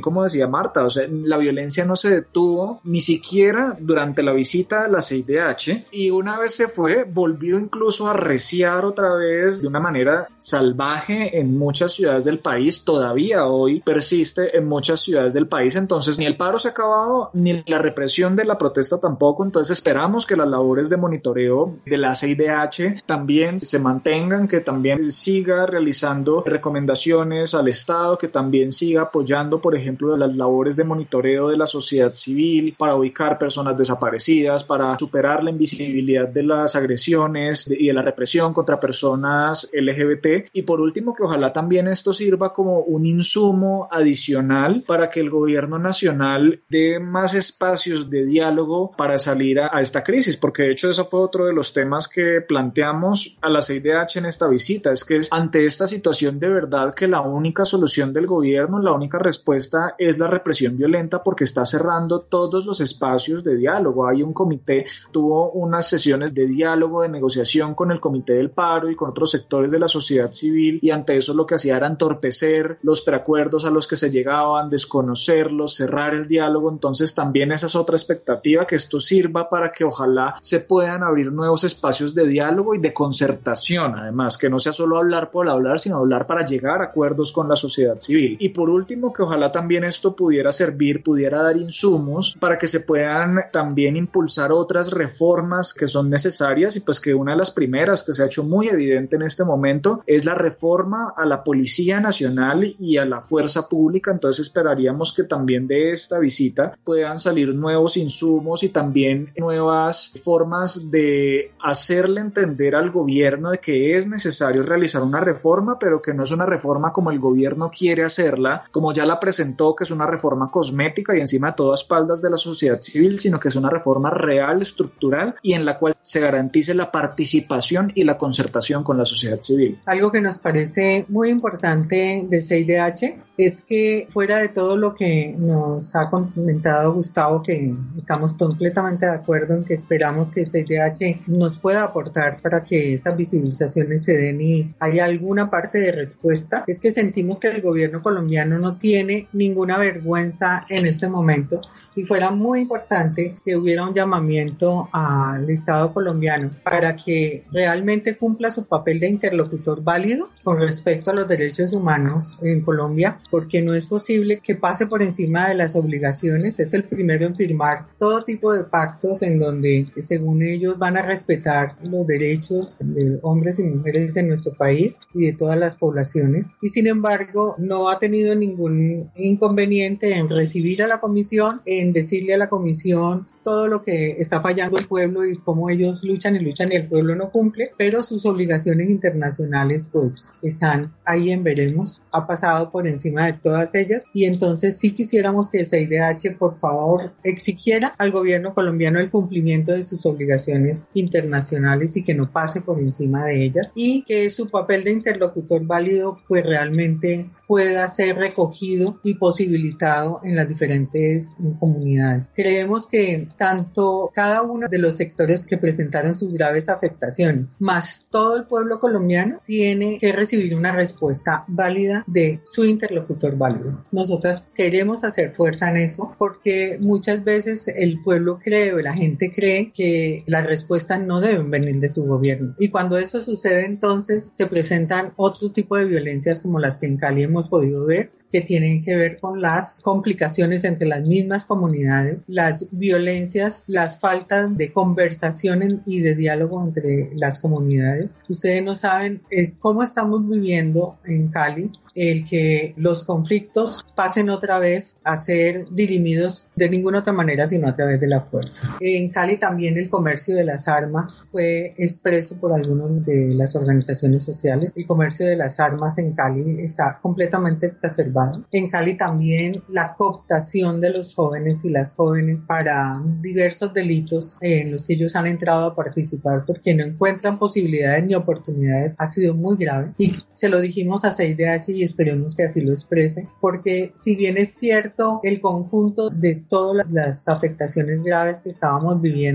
como decía Marta, o sea, la violencia no se detuvo ni siquiera durante la visita a la CIDH, y una vez se fue, volvió incluso a arreciar otra vez de una manera salvaje en muchas ciudades del país. Todavía hoy persiste en muchas ciudades del país. Entonces ni el paro se ha acabado ni la represión de la protesta tampoco. Entonces esperamos que las labores de monitoreo de la CIDH también se mantengan, que también siga realizando recomendaciones al Estado, que también siga apoyando, por ejemplo, las labores de monitoreo de la sociedad civil para ubicar personas desaparecidas, para superar la invisibilidad de las agresiones y de la represión contra personas LGBT. Y por último, que ojalá también esto sirva como un insumo adicional para que el gobierno nacional dé más espacios de diálogo para salir a esta crisis, porque de hecho eso fue otro de los temas que planteamos a la CIDH en esta visita, es que ante esta situación de verdad que la única solución del gobierno, la única respuesta es la represión violenta, porque está cerrando todos los espacios de diálogo. Hay un comité, tuvo unas sesiones de diálogo, de negociación con el Comité del Paro y con otros sectores de la sociedad civil, y ante eso lo que hacía era entorpecer los preacuerdos a los que se llegaban, desconocerlos, cerrar el diálogo. Entonces también esa es otra expectativa, que esto sirva para que ojalá se puedan abrir nuevos espacios de diálogo y de concertación, además, que no sea solo hablar por hablar, sino hablar para llegar a acuerdos con la sociedad civil. Y por último, que ojalá también esto pudiera servir, pudiera dar insumos para que se puedan también impulsar otras reformas que son necesarias, y pues que una de las primeras que se ha hecho muy evidente en este momento es la reforma a la Policía Nacional y a la Fuerza Pública. Entonces esperaríamos que también de esta visita puedan salir nuevos insumos y también nuevas formas de hacerle entender al gobierno de que es necesario realizar una reforma, pero que no es una reforma como el gobierno quiere hacerla, como ya la presentó, que es una reforma cosmética y encima de todo a espaldas de la sociedad civil, sino que es una reforma real, estructural, y en la cual se garantice la participación y la concertación con la sociedad civil. Algo que nos parece muy importante de CIDH es que, fuera de todo lo que nos ha comentado Gustavo, que estamos completamente de acuerdo en que esperamos que CIDH nos pueda aportar para que esas visibilizaciones se den y haya alguna parte de respuesta, es que sentimos que el gobierno colombiano no tiene ninguna vergüenza en este momento, y fuera muy importante que hubiera un llamamiento al Estado colombiano para que realmente cumpla su papel de interlocutor válido con respecto a los derechos humanos en Colombia, porque no es posible que pase por encima de las obligaciones. Es el primero en firmar todo tipo de pactos en donde, según ellos, van a respetar los derechos de hombres y mujeres en nuestro país y de todas las poblaciones, y sin embargo no ha tenido ningún inconveniente en recibir a la comisión, en decirle a la comisión todo lo que está fallando el pueblo y cómo ellos luchan y el pueblo no cumple, pero sus obligaciones internacionales pues están ahí en veremos, ha pasado por encima de todas ellas, y entonces sí quisiéramos que el CIDH por favor exigiera al gobierno colombiano el cumplimiento de sus obligaciones internacionales y que no pase por encima de ellas, y que su papel de interlocutor válido pues realmente pueda ser recogido y posibilitado en las diferentes comunidades. Creemos que tanto cada uno de los sectores que presentaron sus graves afectaciones, más todo el pueblo colombiano, tiene que recibir una respuesta válida de su interlocutor válido. Nosotras queremos hacer fuerza en eso, porque muchas veces el pueblo cree o la gente cree que las respuestas no deben venir de su gobierno, y cuando eso sucede entonces se presentan otro tipo de violencias como las que en Cali hemos podido ver, que tienen que ver con las complicaciones entre las mismas comunidades, las violencias, las faltas de conversación y de diálogo entre las comunidades. Ustedes no saben cómo estamos viviendo en Cali el que los conflictos pasen otra vez a ser dirimidos de ninguna otra manera sino a través de la fuerza. En Cali también el comercio de las armas fue expreso por algunas de las organizaciones sociales. El comercio de las armas en Cali está completamente exacerbado. En Cali también la cooptación de los jóvenes y las jóvenes para diversos delitos en los que ellos han entrado a participar porque no encuentran posibilidades ni oportunidades ha sido muy grave, y se lo dijimos a CIDH y esperemos que así lo exprese, porque si bien es cierto el conjunto de todas las afectaciones graves que estábamos viviendo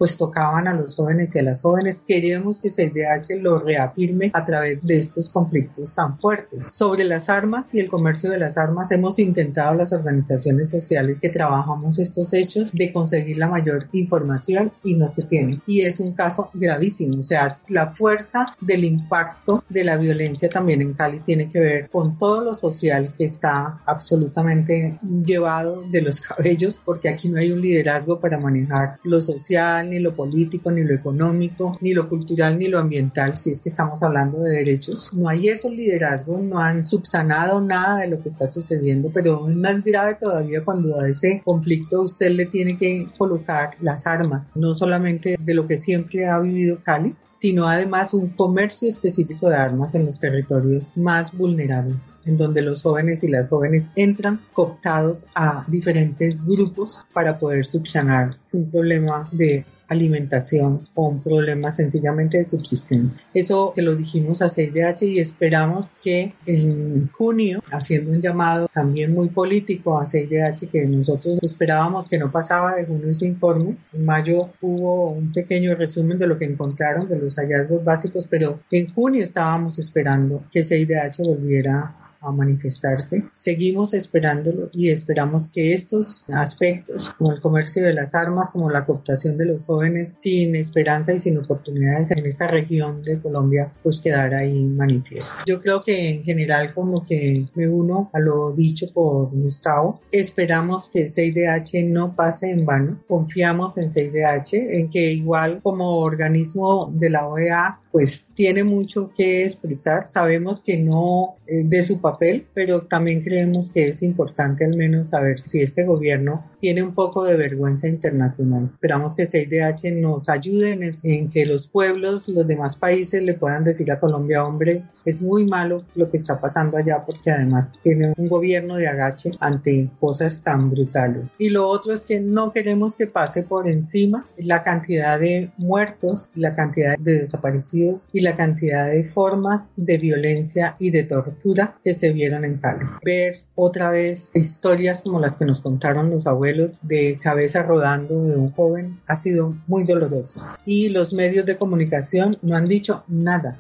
pues tocaban a los jóvenes y a las jóvenes. Queremos que CIDH lo reafirme a través de estos conflictos tan fuertes. Sobre las armas y el comercio de las armas, hemos intentado las organizaciones sociales que trabajamos estos hechos de conseguir la mayor información y no se tiene. Y es un caso gravísimo, o sea, la fuerza del impacto de la violencia también en Cali tiene que ver con todo lo social que está absolutamente llevado de los cabellos, porque aquí no hay un liderazgo para manejar lo social, ni lo político, ni lo económico, ni lo cultural, ni lo ambiental, si es que estamos hablando de derechos. No hay esos liderazgos, no han subsanado nada de lo que está sucediendo, pero es más grave todavía cuando a ese conflicto usted le tiene que colocar las armas, no solamente de lo que siempre ha vivido Cali, sino además un comercio específico de armas en los territorios más vulnerables, en donde los jóvenes y las jóvenes entran cooptados a diferentes grupos para poder subsanar un problema de alimentación o un problema sencillamente de subsistencia. Eso se lo dijimos a CIDH y esperamos que en junio, haciendo un llamado también muy político a CIDH, que nosotros esperábamos que no pasaba de junio ese informe. En mayo hubo un pequeño resumen de lo que encontraron, de los hallazgos básicos, pero en junio estábamos esperando que CIDH volviera a manifestarse. Seguimos esperándolo y esperamos que estos aspectos, como el comercio de las armas, como la cooptación de los jóvenes sin esperanza y sin oportunidades en esta región de Colombia, pues quedara ahí manifiesto. Yo creo que en general, como que me uno a lo dicho por Gustavo, esperamos que CIDH no pase en vano. Confiamos en CIDH, en que igual como organismo de la OEA, pues tiene mucho que expresar. Sabemos que no de su papel, pero también creemos que es importante al menos saber si este gobierno tiene un poco de vergüenza internacional. Esperamos que CIDH nos ayude en que los pueblos, los demás países le puedan decir a Colombia, hombre, es muy malo lo que está pasando allá, porque además tiene un gobierno de agache ante cosas tan brutales. Y lo otro es que no queremos que pase por encima la cantidad de muertos, la cantidad de desaparecidos y la cantidad de formas de violencia y de tortura que se vieron en Cali. Ver otra vez historias como las que nos contaron los abuelos de cabeza rodando de un joven ha sido muy doloroso. Y los medios de comunicación no han dicho nada.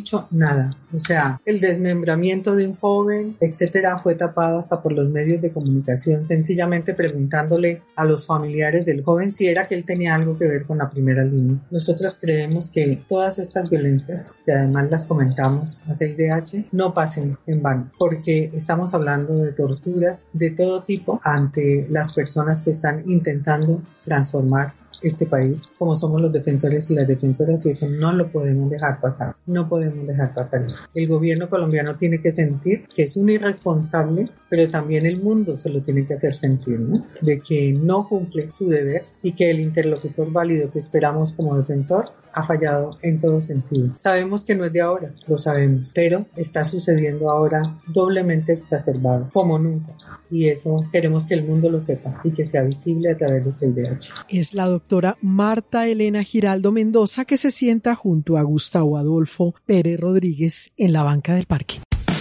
O sea, el desmembramiento de un joven, etcétera, fue tapado hasta por los medios de comunicación, sencillamente preguntándole a los familiares del joven si era que él tenía algo que ver con la primera línea. Nosotros creemos que todas estas violencias, que además las comentamos a CIDH, no pasen en vano, porque estamos hablando de torturas de todo tipo ante las personas que están intentando transformar este país, como somos los defensores y las defensoras, y eso no lo podemos dejar pasar. No podemos dejar pasar eso. El gobierno colombiano tiene que sentir que es un irresponsable, pero también el mundo se lo tiene que hacer sentir, ¿no? De que no cumple su deber y que el interlocutor válido que esperamos como defensor ha fallado en todo sentido. Sabemos que no es de ahora, lo sabemos, pero está sucediendo ahora doblemente exacerbado, como nunca. Y eso queremos que el mundo lo sepa y que sea visible a través de CIDH. Es la doctora Marta Elena Giraldo Mendoza, que se sienta junto a Gustavo Adolfo Pérez Rodríguez en la banca del parque.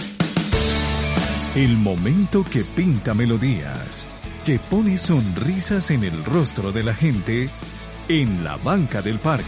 El momento que pinta melodías, que pone sonrisas en el rostro de la gente en la banca del parque.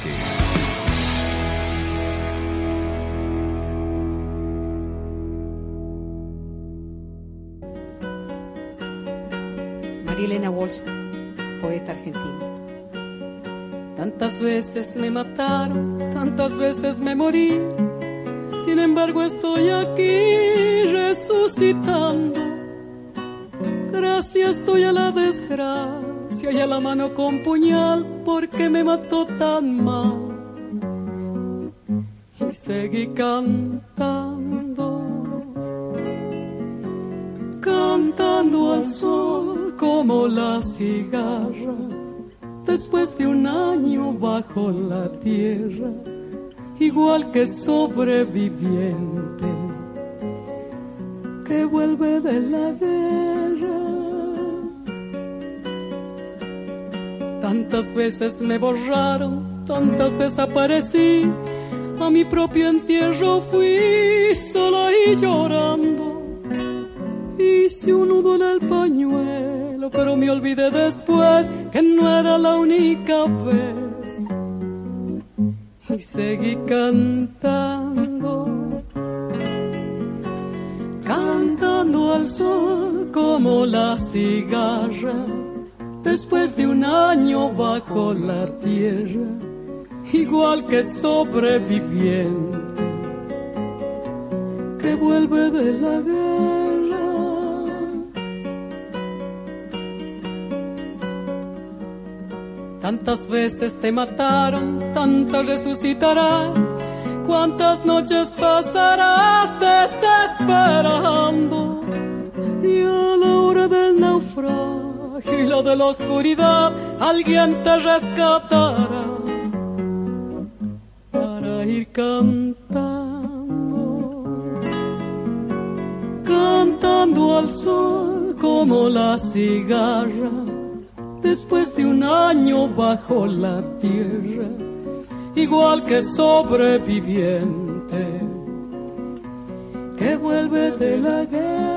María Elena Walsh, poeta argentina. Tantas veces me mataron, tantas veces me morí, sin embargo estoy aquí resucitando. Gracias estoy a la desgracia y a la mano con puñal, porque me mató tan mal. Y seguí cantando al sol como la cigarra, después de un año bajo la tierra, igual que sobreviviente que vuelve de la guerra. Tantas veces me borraron, tantas desaparecí, a mi propio entierro fui sola y llorando. Hice un nudo en el pañuelo, pero me olvidé después que no era la única vez más. Y seguí cantando, cantando al sol como la cigarra, después de un año bajo la tierra, igual que sobreviviente que vuelve de la guerra. Tantas veces te mataron, tantas resucitarás, cuántas noches pasarás desesperando, y a la hora del naufragio de la oscuridad alguien te rescatará para ir cantando, cantando al sol como la cigarra, después de un año bajo la tierra, igual que sobreviviente que vuelve de la guerra.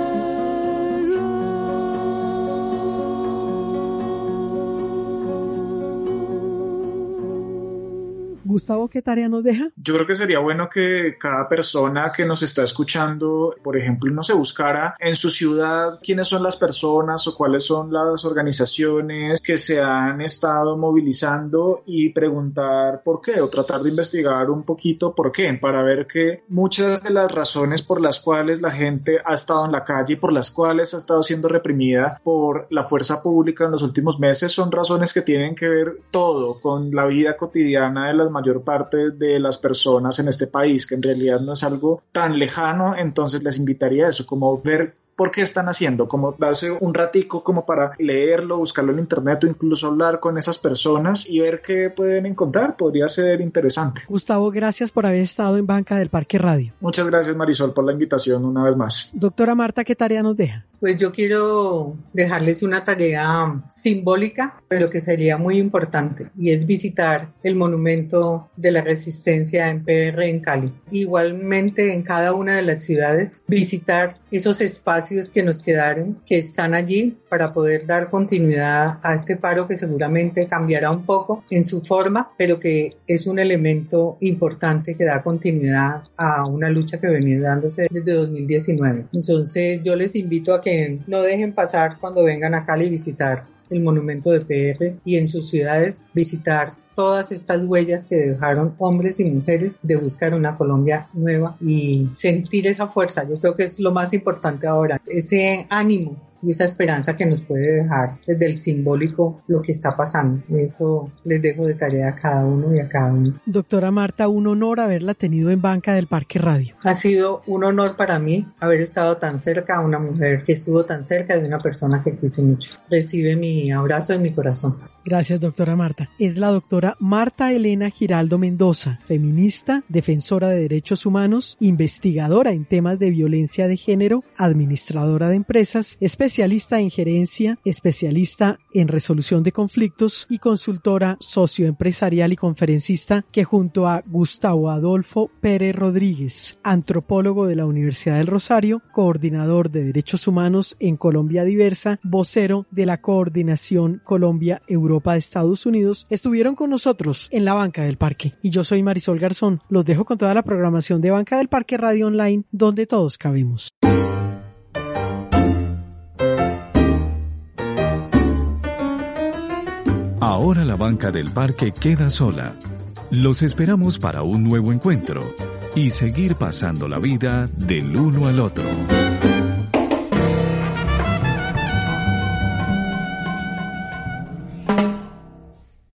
Gustavo, ¿qué tarea nos deja? Yo creo que sería bueno que cada persona que nos está escuchando, por ejemplo, no se buscara en su ciudad quiénes son las personas o cuáles son las organizaciones que se han estado movilizando y preguntar por qué, o tratar de investigar un poquito por qué, para ver que muchas de las razones por las cuales la gente ha estado en la calle y por las cuales ha estado siendo reprimida por la fuerza pública en los últimos meses son razones que tienen que ver todo con la vida cotidiana de las mayor parte de las personas en este país, que en realidad no es algo tan lejano. Entonces les invitaría a eso, como ver por qué están haciendo, como darse un ratico como para leerlo, buscarlo en internet o incluso hablar con esas personas y ver qué pueden encontrar. Podría ser interesante. Gustavo, gracias por haber estado en Banca del Parque Radio. Muchas gracias, Marisol, por la invitación una vez más. Doctora Marta, ¿qué tarea nos deja? Pues yo quiero dejarles una tarea simbólica, pero que sería muy importante, y es visitar el monumento de la resistencia en PR en Cali. Igualmente en cada una de las ciudades, visitar esos espacios que nos quedaron, que están allí para poder dar continuidad a este paro que seguramente cambiará un poco en su forma, pero que es un elemento importante que da continuidad a una lucha que venía dándose desde 2019. Entonces yo les invito a que no dejen pasar cuando vengan a Cali visitar el monumento de PR y en sus ciudades visitar todas estas huellas que dejaron hombres y mujeres de buscar una Colombia nueva y sentir esa fuerza. Yo creo que es lo más importante ahora, ese ánimo y esa esperanza que nos puede dejar desde el simbólico lo que está pasando. Eso les dejo de tarea a cada uno y a cada uno. Doctora Marta, un honor haberla tenido en Banca del Parque Radio. Ha sido un honor para mí haber estado tan cerca a una mujer que estuvo tan cerca de una persona que quise mucho. Recibe mi abrazo en mi corazón. Gracias, doctora Marta. Es la doctora Marta Elena Giraldo Mendoza, feminista, defensora de derechos humanos, investigadora en temas de violencia de género, administradora de empresas, especialista en gerencia, especialista en resolución de conflictos y consultora socioempresarial y conferencista, que junto a Gustavo Adolfo Pérez Rodríguez, antropólogo de la Universidad del Rosario, coordinador de derechos humanos en Colombia Diversa, vocero de la Coordinación Colombia-Europa de Estados Unidos, estuvieron con nosotros en la Banca del Parque. Y yo soy Marisol Garzón. Los dejo con toda la programación de Banca del Parque Radio Online, donde todos cabemos. Ahora la Banca del Parque queda sola. Los esperamos para un nuevo encuentro y seguir pasando la vida del uno al otro.